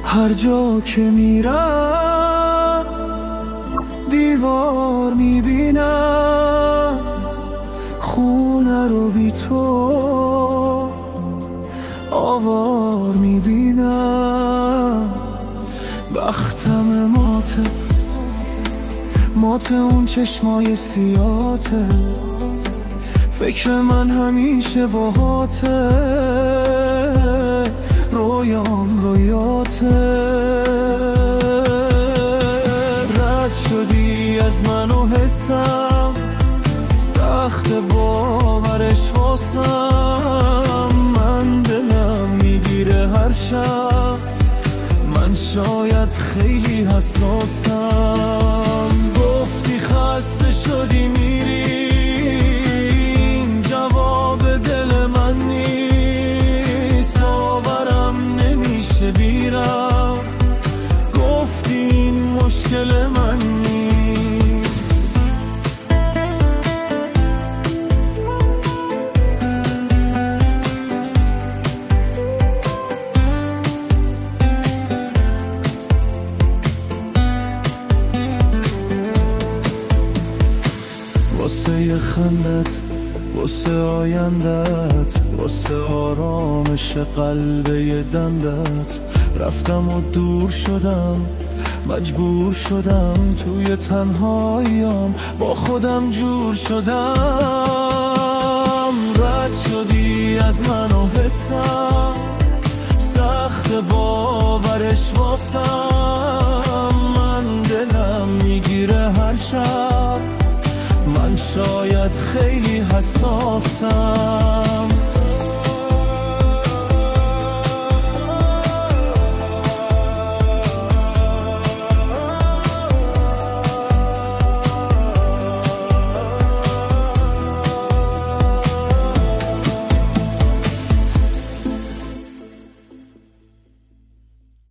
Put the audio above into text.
هر جا که میرم دیوار میبینم، خونه رو بی تو آوار میبینم. بختم مات اون چشمای سیاته، فکر من همیشه باهاته، رویام رویاته. رد شدی از من و حسم، سخت باورش واسم. من دلم میگیره هر شب، من شاید خیلی حساسم. گفتی خسته شدی میری، جواب دل من نیست، باورم نمیشه بیرم. گفتی این مشکل من نیست. واسه خندت، واسه آیندت، واسه آرامش قلبه دندت، رفتم و دور شدم، مجبور شدم توی تنهاییام با خودم جور شدم. رد شدی از من و حسم، سخت باورش واسم. من دلم میگیره هر شب، من شاید خیلی حساسم.